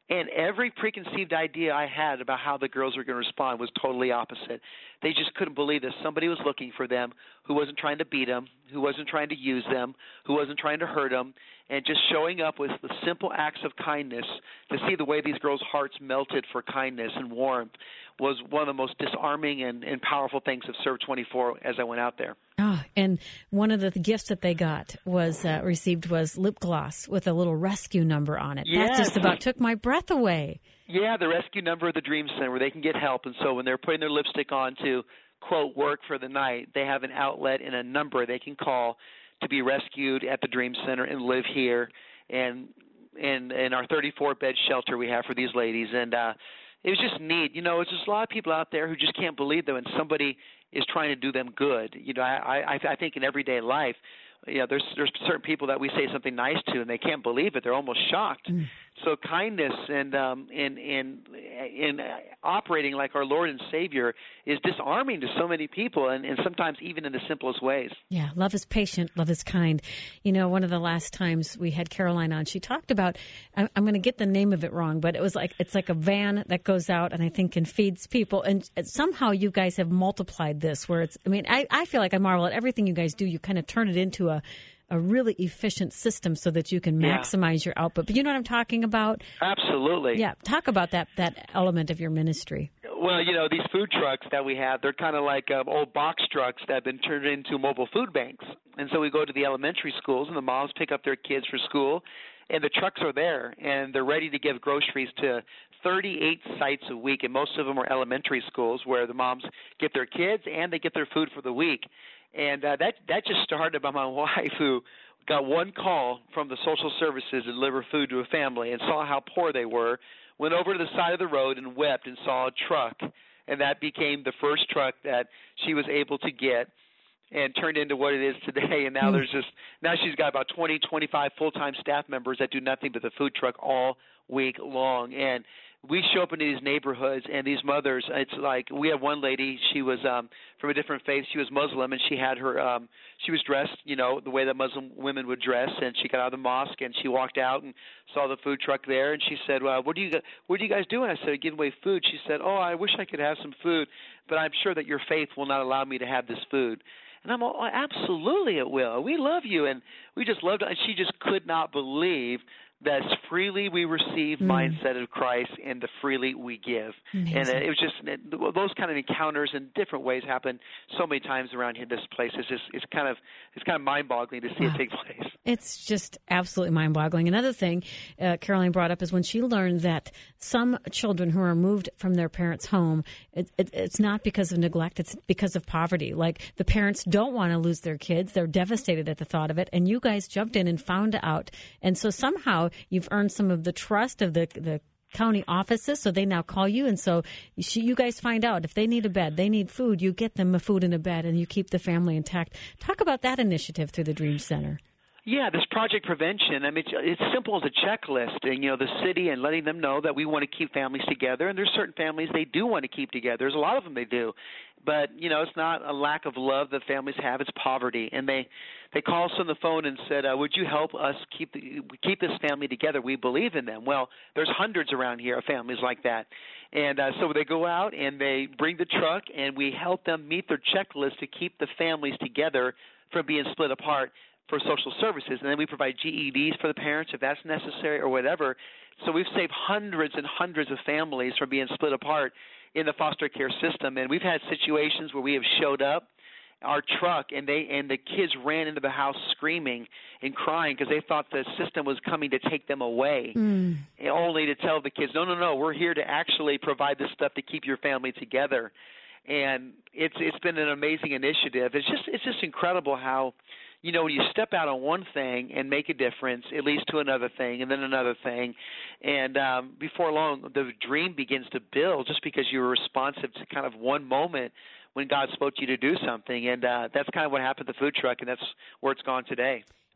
And every preconceived idea I had about how the girls were going to respond was totally opposite. They just couldn't believe this. Somebody was looking for them who wasn't trying to beat them, who wasn't trying to use them, who wasn't trying to hurt them, and just showing up with the simple acts of kindness. To see the way these girls' hearts melted for kindness and warmth was one of the most disarming and, and powerful things of Serve twenty-four as I went out there. Oh, and one of the gifts that they got was uh, received was lip gloss with a little rescue number on it. Yes. That just about took my breath away. Yeah, the rescue number of the Dream Center where they can get help. And so when they're putting their lipstick on to, quote, work for the night, they have an outlet and a number they can call to be rescued at the Dream Center and live here and in, in our thirty-four bed shelter we have for these ladies. And uh, it was just neat. You know, it's just a lot of people out there who just can't believe that when somebody is trying to do them good. You know, I, I, I think in everyday life, you know, there's there's certain people that we say something nice to and they can't believe it. They're almost shocked. Mm. So kindness and um, in in in operating like our Lord and Savior is disarming to so many people, and, and sometimes even in the simplest ways. Yeah, love is patient, love is kind. You know, one of the last times we had Caroline on, she talked about, I'm, I'm going to get the name of it wrong, but it was like it's like a van that goes out and I think and feeds people, and somehow you guys have multiplied this. Where it's, I mean, I, I feel like I marvel at everything you guys do. You kind of turn it into a a really efficient system so that you can maximize yeah. your output. But you know what I'm talking about? Absolutely. Yeah. Talk about that that element of your ministry. Well, you know, these food trucks that we have, they're kind of like um, old box trucks that have been turned into mobile food banks. And so we go to the elementary schools, and the moms pick up their kids for school, and the trucks are there, and they're ready to give groceries to thirty-eight sites a week, and most of them are elementary schools where the moms get their kids and they get their food for the week. And uh, that that just started by my wife, who got one call from the social services to deliver food to a family and saw how poor they were, went over to the side of the road and wept and saw a truck. And that became the first truck that she was able to get and turned into what it is today. And now mm. there's just now she's got about twenty, twenty-five full-time staff members that do nothing but the food truck all week long. And we show up into these neighborhoods, and these mothers, it's like we have one lady, she was um, from a different faith. She was Muslim, and she had her, um, she was dressed, you know, the way that Muslim women would dress, and she got out of the mosque, and she walked out and saw the food truck there, and she said, well, what do you what are you guys doing? I said, giving away food. She said, oh, I wish I could have some food, but I'm sure that your faith will not allow me to have this food. And I'm all, oh, absolutely it will. We love you, and we just loved it. And she just could not believe that freely we receive mm. mindset of Christ and the freely we give. Amazing. And it was just those kind of encounters in different ways happen so many times around here. This place is just it's kind of it's kind of mind-boggling to see wow. it take place. It's just absolutely mind-boggling. Another thing uh, Caroline brought up is when she learned that some children who are moved from their parents' home, it, it, it's not because of neglect, it's because of poverty. Like the parents don't want to lose their kids. They're devastated at the thought of it. And you guys jumped in and found out. And so somehow you've earned some of the trust of the the county offices, so they now call you, and so you, you guys find out if they need a bed, they need food, you get them a food and a bed, and you keep the family intact. Talk about that initiative through the Dream Center. Yeah, this Project Prevention, I mean, it's, it's simple as a checklist, and, you know, the city and letting them know that we want to keep families together, and there's certain families they do want to keep together. There's a lot of them they do. But, you know, it's not a lack of love that families have, it's poverty. And they, they called us on the phone and said, uh, would you help us keep the, keep this family together? We believe in them. Well, there's hundreds around here of families like that. And uh, so they go out and they bring the truck, and we help them meet their checklist to keep the families together from being split apart for social services, and then we provide G E Ds for the parents if that's necessary or whatever. So we've saved hundreds and hundreds of families from being split apart in the foster care system, and we've had situations where we have showed up, our truck, and they and the kids ran into the house screaming and crying because they thought the system was coming to take them away, mm. only to tell the kids, no, no, no, we're here to actually provide this stuff to keep your family together. And it's it's been an amazing initiative. It's just it's just incredible how, you know, when you step out on one thing and make a difference, it leads to another thing and then another thing. And um, before long, the dream begins to build just because you were responsive to kind of one moment when God spoke to you to do something. And uh, that's kind of what happened at the food truck, and that's where it's gone today.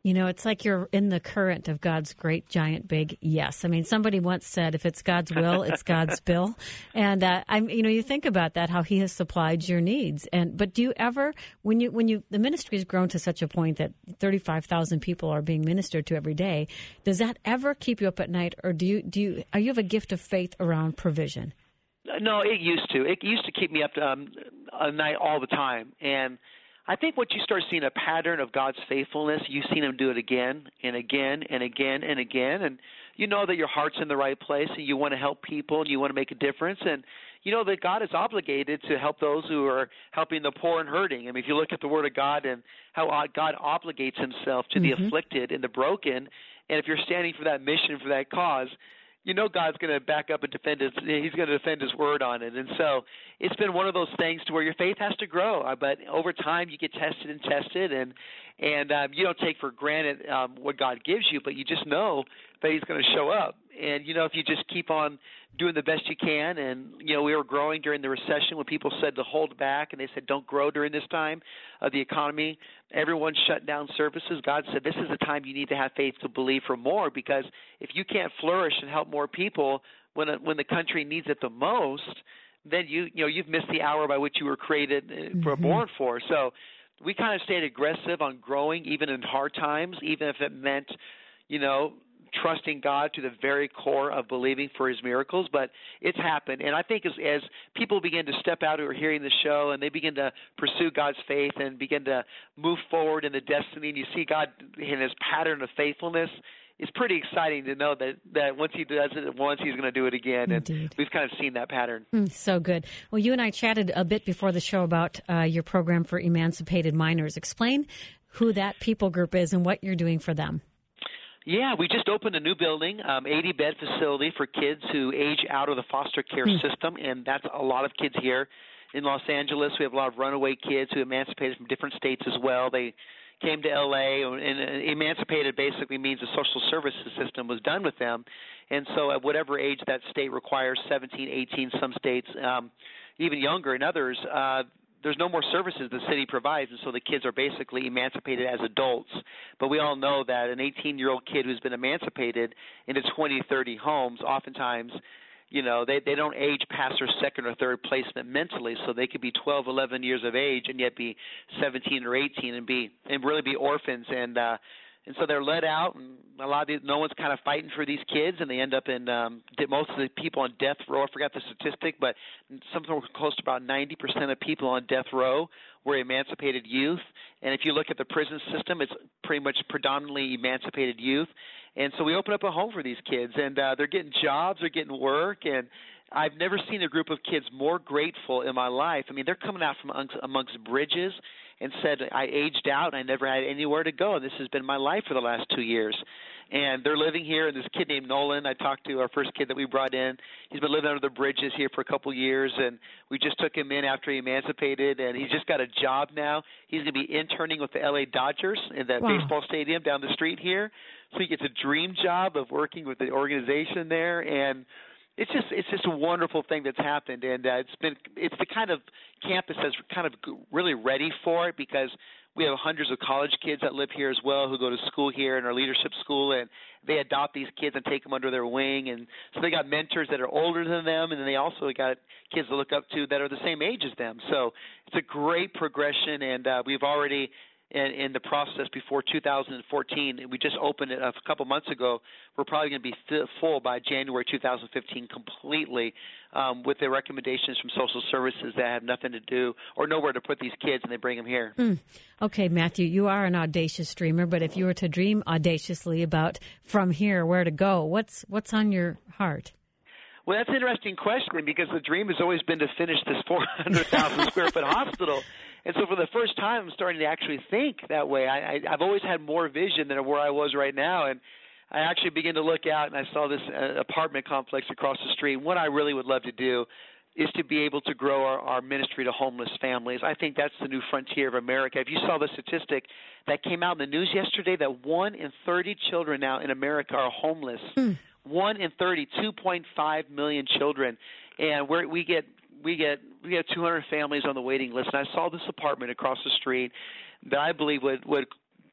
You know, it's like you're in the current of God's great, giant, big yes. I mean, somebody once said, if it's God's will, it's God's bill. And uh, I'm, you know, you think about that, how He has supplied your needs. And but do you ever, when you when you the ministry has grown to such a point that thirty-five thousand people are being ministered to every day, does that ever keep you up at night, or do you do you are you have a gift of faith around provision? No, it used to. It used to keep me up um, at night all the time, and I think once you start seeing a pattern of God's faithfulness, you've seen Him do it again and again and again and again, and you know that your heart's in the right place and you want to help people and you want to make a difference, and you know that God is obligated to help those who are helping the poor and hurting. I mean, if you look at the Word of God and how God obligates Himself to Mm-hmm. the afflicted and the broken, and if you're standing for that mission, for that cause, you know God's going to back up and defend His, He's going to defend His word on it. And so it's been one of those things to where your faith has to grow. Uh, But over time you get tested and tested, and and um, you don't take for granted um, what God gives you, but you just know that He's going to show up. And, you know, if you just keep on doing the best you can, and, you know, we were growing during the recession when people said to hold back, and they said don't grow during this time of the economy. Everyone shut down services. God said this is the time you need to have faith to believe for more, because if you can't flourish and help more people when when the country needs it the most, then you you know you've missed the hour by which you were created mm-hmm. for born for. So we kind of stayed aggressive on growing even in hard times, even if it meant, you know, trusting God to the very core of believing for His miracles. But it's happened. And I think as, as people begin to step out who are hearing the show and they begin to pursue God's faith and begin to move forward in the destiny, and you see God in His pattern of faithfulness, it's pretty exciting to know that, that once He does it once, He's going to do it again. Indeed. And we've kind of seen that pattern. Mm, so good. Well, you and I chatted a bit before the show about uh, your program for emancipated minors. Explain who that people group is and what you're doing for them. Yeah, we just opened a new building, um, eighty-bed facility for kids who age out of the foster care Hmm. system, and that's a lot of kids here in Los Angeles. We have a lot of runaway kids who emancipated from different states as well. They came to L A, and uh, emancipated basically means the social services system was done with them. And so at whatever age that state requires, seventeen, eighteen, some states, um, even younger in others, uh, there's no more services the city provides, and so the kids are basically emancipated as adults. But we all know that an eighteen-year-old kid who's been emancipated into twenty, thirty homes, oftentimes, you know, they, they don't age past their second or third placement mentally, so they could be twelve, eleven years of age and yet be seventeen or eighteen and be and really be orphans. And uh, and so they're let out, and a lot of these, no one's kind of fighting for these kids, and they end up in um, most of the people on death row. I forgot the statistic, but something close to about ninety percent of people on death row were emancipated youth. And if you look at the prison system, it's pretty much predominantly emancipated youth. And so we open up a home for these kids, and uh, they're getting jobs, they're getting work, and I've never seen a group of kids more grateful in my life. I mean, they're coming out from amongst, amongst bridges and said, I aged out and I never had anywhere to go. This has been my life for the last two years. And they're living here, and this kid named Nolan, I talked to our first kid that we brought in. He's been living under the bridges here for a couple years, and we just took him in after he emancipated, and he's just got a job now. He's going to be interning with the L A Dodgers in that Wow. baseball stadium down the street here. So he gets a dream job of working with the organization there, and it's just it's just a wonderful thing that's happened, and uh, it's been it's the kind of campus that's kind of really ready for it, because we have hundreds of college kids that live here as well who go to school here in our leadership school, and they adopt these kids and take them under their wing. And so they got mentors that are older than them, and then they also got kids to look up to that are the same age as them. So it's a great progression, and uh, we've already in, in the process before two thousand fourteen. We just opened it a couple months ago. We're probably going to be f- full by January two thousand fifteen completely, um, with the recommendations from social services that have nothing to do or nowhere to put these kids, and they bring them here. Mm. Okay, Matthew, you are an audacious dreamer, but if you were to dream audaciously about from here where to go, what's what's on your heart? Well, that's an interesting question, because the dream has always been to finish this four hundred thousand square foot hospital. And so for the first time, I'm starting to actually think that way. I, I, I've always had more vision than where I was right now. And I actually began to look out, and I saw this uh, apartment complex across the street. And what I really would love to do is to be able to grow our, our ministry to homeless families. I think that's the new frontier of America. If you saw the statistic that came out in the news yesterday, that one in thirty children now in America are homeless. Mm. One in thirty, two point five million children. And where we get we get we get two hundred families on the waiting list. And I saw this apartment across the street that I believe would would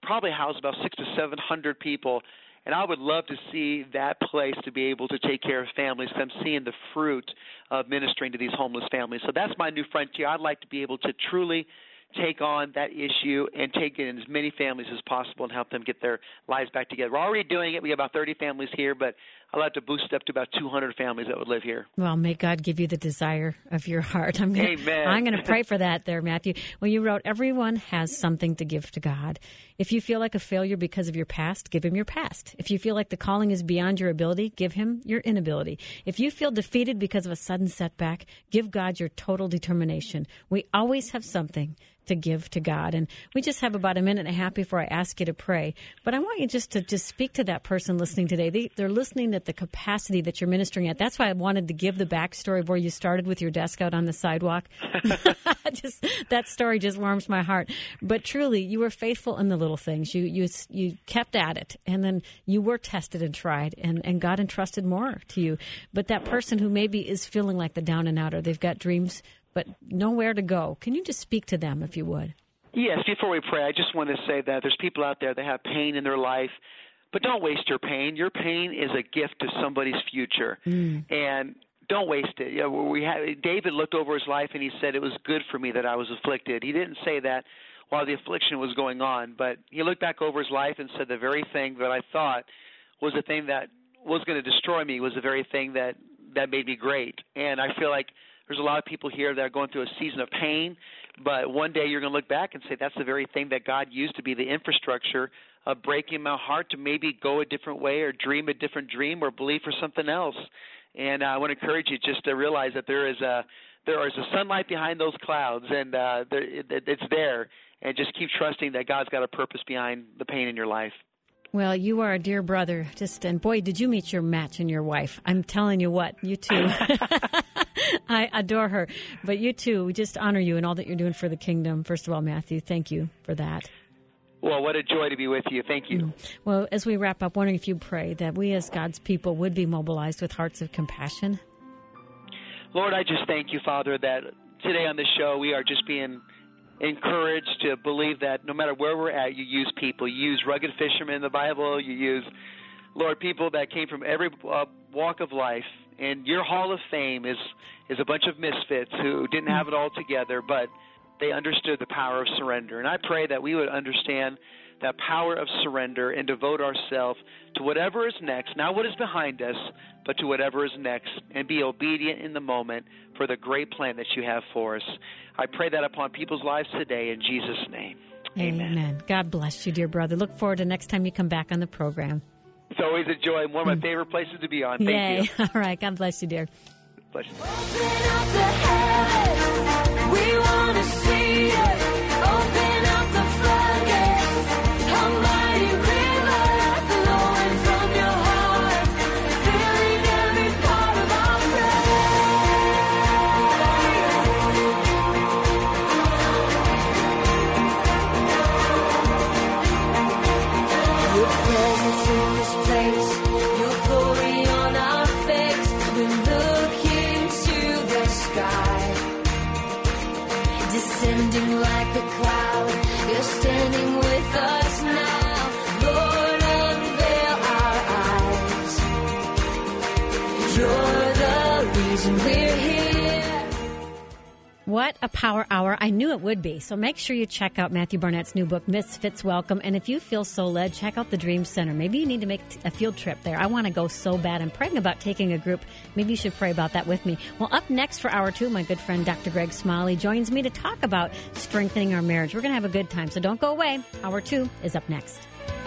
probably house about six to seven hundred people. And I would love to see that place to be able to take care of families. I'm seeing the fruit of ministering to these homeless families. So that's my new frontier. I'd like to be able to truly take on that issue and take in as many families as possible and help them get their lives back together. We're already doing it. We have about thirty families here, but I'd like to boost it up to about two hundred families that would live here. Well, may God give you the desire of your heart. I'm gonna, Amen. I'm going to pray for that there, Matthew. Well, you wrote, everyone has something to give to God. If you feel like a failure because of your past, give him your past. If you feel like the calling is beyond your ability, give him your inability. If you feel defeated because of a sudden setback, give God your total determination. We always have something to give to God. And we just have about a minute and a half before I ask you to pray. But I want you just to just speak to that person listening today. They, they're listening at the capacity that you're ministering at. That's why I wanted to give the backstory of where you started with your desk out on the sidewalk. just that story just warms my heart. But truly, you were faithful in the little things. You you you kept at it, and then you were tested and tried, and, and God entrusted more to you. But that person who maybe is feeling like the down and outer, they've got dreams but nowhere to go. Can you just speak to them, if you would? Yes, before we pray, I just want to say that there's people out there that have pain in their life, but don't waste your pain. Your pain is a gift to somebody's future, mm. and don't waste it. You know, we have, David looked over his life, and he said, it was good for me that I was afflicted. He didn't say that while the affliction was going on, but he looked back over his life and said, the very thing that I thought was the thing that was going to destroy me was the very thing that, that made me great. And I feel like there's a lot of people here that are going through a season of pain, but one day you're going to look back and say that's the very thing that God used to be the infrastructure of breaking my heart to maybe go a different way or dream a different dream or believe for something else. And uh, I want to encourage you just to realize that there is a there is a sunlight behind those clouds, and uh, there, it, it's there. And just keep trusting that God's got a purpose behind the pain in your life. Well, you are a dear brother. Just and boy, did you meet your match in your wife. I'm telling you what, you too. I adore her. But you too, we just honor you and all that you're doing for the kingdom. First of all, Matthew, thank you for that. Well, what a joy to be with you. Thank you. Mm. Well, as we wrap up, wondering if you pray that we as God's people would be mobilized with hearts of compassion. Lord, I just thank you, Father, that today on the show we are just being encouraged to believe that no matter where we're at, you use people. You use rugged fishermen in the Bible. You use, Lord, people that came from every uh, walk of life. And your hall of fame is, is a bunch of misfits who didn't have it all together, but they understood the power of surrender. And I pray that we would understand that power of surrender and devote ourselves to whatever is next, not what is behind us, but to whatever is next, and be obedient in the moment for the great plan that you have for us. I pray that upon people's lives today in Jesus' name. Amen. Amen. God bless you, dear brother. Look forward to next time you come back on the program. It's always a joy and one of my favorite places to be on. Thank Yay. you. All right. God bless you, dear. Pleasure. Open up the heavens, we want to see it. Open up the floodgates, a mighty river flowing from your heart, filling every part of our praise. Your presence in this place, your glory on our face. We look into the sky, descending like a cloud. You're standing with us now. Lord, unveil our eyes. You're the reason we're here. What a power hour. I knew it would be. So make sure you check out Matthew Barnett's new book, Misfits Welcome. And if you feel so led, check out the Dream Center. Maybe you need to make a field trip there. I want to go so bad. I'm praying about taking a group. Maybe you should pray about that with me. Well, up next for hour two, my good friend Doctor Greg Smalley joins me to talk about strengthening our marriage. We're going to have a good time, so don't go away. Hour two is up next.